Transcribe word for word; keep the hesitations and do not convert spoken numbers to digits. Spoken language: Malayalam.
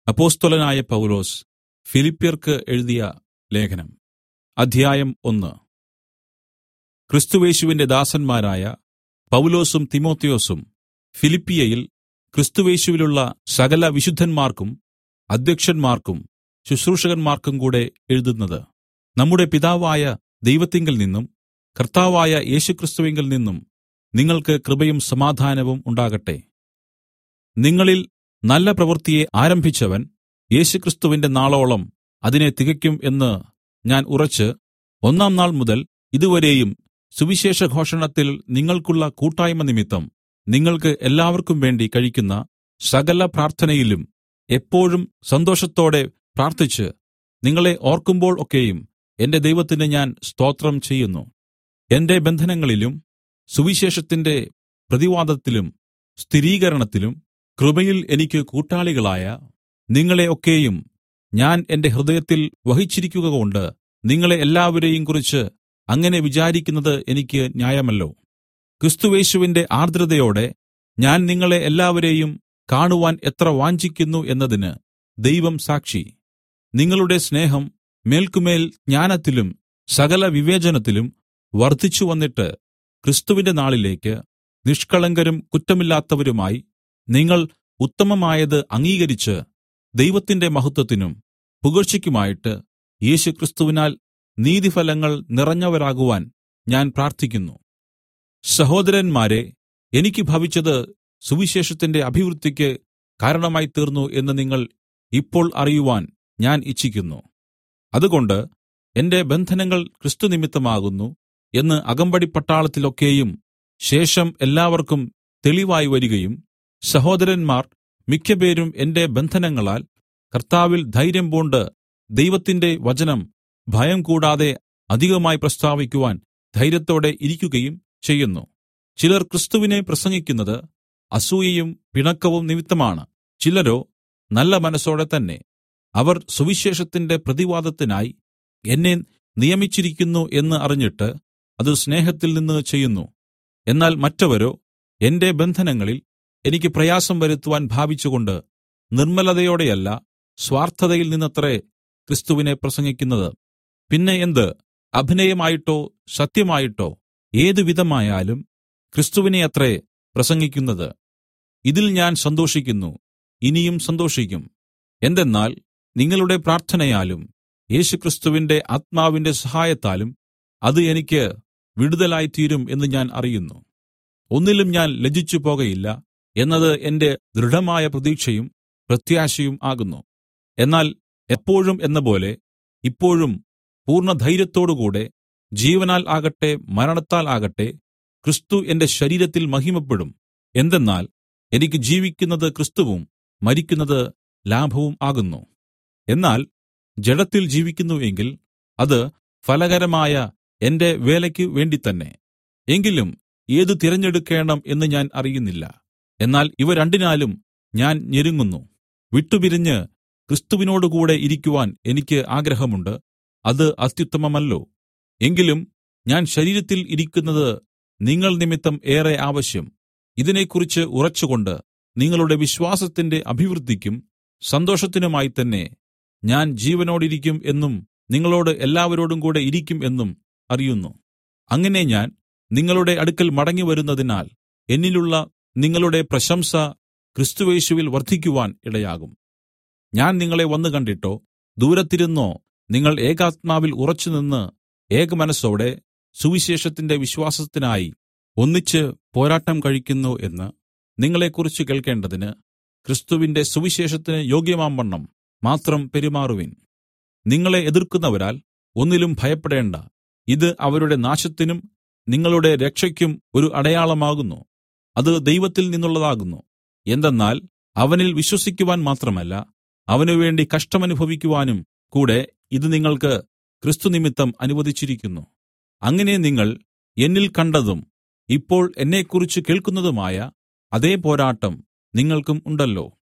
അപ്പൊസ്തലനായ പൗലോസ് ഫിലിപ്യർക്ക് എഴുതിയ ലേഖനം അധ്യായം ഒന്ന്. ക്രിസ്തുയേശുവിന്റെ ദാസന്മാരായ പൗലോസും തിമൊഥെയൊസും ഫിലിപ്പിയയിൽ ക്രിസ്തുയേശുവിലുള്ള സകല വിശുദ്ധന്മാർക്കും അദ്ധ്യക്ഷന്മാർക്കും ശുശ്രൂഷകന്മാർക്കും കൂടെ എഴുതുന്നത്, നമ്മുടെ പിതാവായ ദൈവത്തിങ്കൽ നിന്നും കർത്താവായ യേശുക്രിസ്തുവിങ്കൽ നിന്നും നിങ്ങൾക്ക് കൃപയും സമാധാനവും ഉണ്ടാകട്ടെ. നിങ്ങളിൽ നല്ല പ്രവൃത്തിയെ ആരംഭിച്ചവൻ യേശുക്രിസ്തുവിന്റെ നാളോളം അതിനെ തികയ്ക്കും എന്ന് ഞാൻ ഉറച്ച് ഒന്നാം നാൾ മുതൽ ഇതുവരെയും സുവിശേഷഘോഷണത്തിൽ നിങ്ങൾക്കുള്ള കൂട്ടായ്മ നിമിത്തം നിങ്ങൾക്ക് എല്ലാവർക്കും വേണ്ടി കഴിക്കുന്ന സകല പ്രാർത്ഥനയിലും എപ്പോഴും സന്തോഷത്തോടെ പ്രാർത്ഥിച്ച് നിങ്ങളെ ഓർക്കുമ്പോൾ ഒക്കെയും എന്റെ ദൈവത്തിന് ഞാൻ സ്തോത്രം ചെയ്യുന്നു. എന്റെ ബന്ധനങ്ങളിലും സുവിശേഷത്തിന്റെ പ്രതിവാദത്തിലും സ്ഥിരീകരണത്തിലും കൃപയിൽ എനിക്ക് കൂട്ടാളികളായ നിങ്ങളെ ഒക്കെയും ഞാൻ എന്റെ ഹൃദയത്തിൽ വഹിച്ചിരിക്കുകകൊണ്ട് നിങ്ങളെ എല്ലാവരെയും കുറിച്ച് അങ്ങനെ വിചാരിക്കുന്നത് എനിക്ക് ന്യായമല്ലോ. ക്രിസ്തുയേശുവിന്റെ ആർദ്രതയോടെ ഞാൻ നിങ്ങളെ എല്ലാവരെയും കാണുവാൻ എത്ര വാഞ്ചിക്കുന്നു എന്നതിന് ദൈവം സാക്ഷി. നിങ്ങളുടെ സ്നേഹം മേൽക്കുമേൽ ജ്ഞാനത്തിലും സകല വിവേചനത്തിലും വർദ്ധിച്ചു വന്നിട്ട് ക്രിസ്തുവിന്റെ നാളിലേക്ക് നിഷ്കളങ്കരും കുറ്റമില്ലാത്തവരുമായി നിങ്ങൾ ഉത്തമമായത് അംഗീകരിച്ച് ദൈവത്തിന്റെ മഹത്വത്തിനും പുകഴ്ചയ്ക്കുമായിട്ട് യേശുക്രിസ്തുവിനാൽ നീതിഫലങ്ങൾ നിറഞ്ഞവരാകുവാൻ ഞാൻ പ്രാർത്ഥിക്കുന്നു. സഹോദരന്മാരെ, എനിക്ക് ഭവിച്ചത് സുവിശേഷത്തിന്റെ അഭിവൃദ്ധിക്ക് കാരണമായി തീർന്നു എന്ന് നിങ്ങൾ ഇപ്പോൾ അറിയുവാൻ ഞാൻ ഇച്ഛിക്കുന്നു. അതുകൊണ്ട് എന്റെ ബന്ധനങ്ങൾ ക്രിസ്തുനിമിത്തമാകുന്നു എന്ന് അകമ്പടിപ്പട്ടാളത്തിലൊക്കെയും ശേഷം എല്ലാവർക്കും തെളിവായി വരികയും സഹോദരന്മാർ മിക്കപേരും എന്റെ ബന്ധനങ്ങളാൽ കർത്താവിൽ ധൈര്യം പൂണ്ട് ദൈവത്തിന്റെ വചനം ഭയം കൂടാതെ അധികമായി പ്രസ്താവിക്കുവാൻ ധൈര്യത്തോടെ ഇരിക്കുകയും ചെയ്യുന്നു. ചിലർ ക്രിസ്തുവിനെ പ്രസംഗിക്കുന്നത് അസൂയയും പിണക്കവും നിമിത്തമാണ്, ചിലരോ നല്ല മനസ്സോടെ തന്നെ. അവർ സുവിശേഷത്തിന്റെ പ്രതിവാദത്തിനായി എന്നെ നിയമിച്ചിരിക്കുന്നു എന്ന് അറിഞ്ഞിട്ട് അത് സ്നേഹത്തിൽ നിന്ന് ചെയ്യുന്നു. എന്നാൽ മറ്റവരോ എന്റെ ബന്ധനങ്ങളിൽ എനിക്ക് പ്രയാസം വരുത്തുവാൻ ഭാവിച്ചുകൊണ്ട് നിർമ്മലതയോടെയല്ല സ്വാർത്ഥതയിൽ നിന്നത്രേ ക്രിസ്തുവിനെ പ്രസംഗിക്കുന്നത്. പിന്നെ എന്ത്, അഭിനയമായിട്ടോ സത്യമായിട്ടോ ഏതു വിധമായാലും ക്രിസ്തുവിനെ അത്രേ പ്രസംഗിക്കുന്നത്. ഇതിൽ ഞാൻ സന്തോഷിക്കുന്നു, ഇനിയും സന്തോഷിക്കും. എന്തെന്നാൽ നിങ്ങളുടെ പ്രാർത്ഥനയാലും യേശുക്രിസ്തുവിന്റെ ആത്മാവിന്റെ സഹായത്താലും അത് എനിക്ക് വിടുതലായിത്തീരും എന്ന് ഞാൻ അറിയുന്നു. ഒന്നിലും ഞാൻ ലജ്ജിച്ചു പോകയില്ല എന്നത് എന്റെ ദൃഢമായ പ്രതീക്ഷയും പ്രത്യാശയും ആകുന്നു. എന്നാൽ എപ്പോഴും എന്നപോലെ ഇപ്പോഴും പൂർണ്ണധൈര്യത്തോടുകൂടെ ജീവനാൽ ആകട്ടെ മരണത്താൽ ആകട്ടെ ക്രിസ്തു എന്റെ ശരീരത്തിൽ മഹിമപ്പെടും. എന്തെന്നാൽ എനിക്ക് ജീവിക്കുന്നത് ക്രിസ്തുവും മരിക്കുന്നത് ലാഭവും ആകുന്നു. എന്നാൽ ജഡത്തിൽ ജീവിക്കുന്നു എങ്കിൽ അത് ഫലകരമായ എന്റെ വേലയ്ക്ക് വേണ്ടിത്തന്നെ. എങ്കിലും ഏത് തിരഞ്ഞെടുക്കേണം എന്ന് ഞാൻ അറിയുന്നില്ല. എന്നാൽ ഇവ രണ്ടിനാലും ഞാൻ ഞെരുങ്ങുന്നു. വിട്ടുപിരിഞ്ഞ് ക്രിസ്തുവിനോടുകൂടെ ഇരിക്കുവാൻ എനിക്ക് ആഗ്രഹമുണ്ട്. അത് അത്യുത്തമമല്ലോ. എങ്കിലും ഞാൻ ശരീരത്തിൽ ഇരിക്കുന്നത് നിങ്ങൾ നിമിത്തം ഏറെ ആവശ്യം. ഇതിനെക്കുറിച്ച് ഉറച്ചുകൊണ്ട് നിങ്ങളുടെ വിശ്വാസത്തിന്റെ അഭിവൃദ്ധിക്കും സന്തോഷത്തിനുമായി തന്നെ ഞാൻ ജീവനോടിരിക്കും എന്നും നിങ്ങളോട് എല്ലാവരോടും കൂടെ ഇരിക്കും എന്നും അറിയുന്നു. അങ്ങനെ ഞാൻ നിങ്ങളുടെ അടുക്കൽ മടങ്ങി വരുന്നതിനാൽ എന്നിലുള്ള നിങ്ങളുടെ പ്രശംസ ക്രിസ്തുയേശുവിൽ വർദ്ധിക്കുവാൻ ഇടയാകും. ഞാൻ നിങ്ങളെ വന്നു കണ്ടിട്ടോ ദൂരത്തിരുന്നോ നിങ്ങൾ ഏകാത്മാവിൽ ഉറച്ചുനിന്ന് ഏകമനസ്സോടെ സുവിശേഷത്തിന്റെ വിശ്വാസത്തിനായി ഒന്നിച്ച് പോരാട്ടം കഴിക്കുന്നു എന്ന് നിങ്ങളെക്കുറിച്ച് കേൾക്കേണ്ടതിന് ക്രിസ്തുവിന്റെ സുവിശേഷത്തിന് യോഗ്യമാംവണ്ണം മാത്രം പെരുമാറുവിൻ. നിങ്ങളെ എതിർക്കുന്നവരാൽ ഒന്നിലും ഭയപ്പെടേണ്ട. ഇത് അവരുടെ നാശത്തിനും നിങ്ങളുടെ രക്ഷയ്ക്കും ഒരു അടയാളമാകുന്നു. അത് ദൈവത്തിൽ നിന്നുള്ളതാകുന്നു. എന്തെന്നാൽ അവനിൽ വിശ്വസിക്കുവാൻ മാത്രമല്ല, അവനുവേണ്ടി കഷ്ടമനുഭവിക്കുവാനും കൂടെ ഇത് നിങ്ങൾക്ക് ക്രിസ്തുനിമിത്തം അനുവദിച്ചിരിക്കുന്നു. അങ്ങനെ നിങ്ങൾ എന്നിൽ കണ്ടതും ഇപ്പോൾ എന്നെക്കുറിച്ച് കേൾക്കുന്നതുമായ അതേ പോരാട്ടം നിങ്ങൾക്കും ഉണ്ടല്ലോ.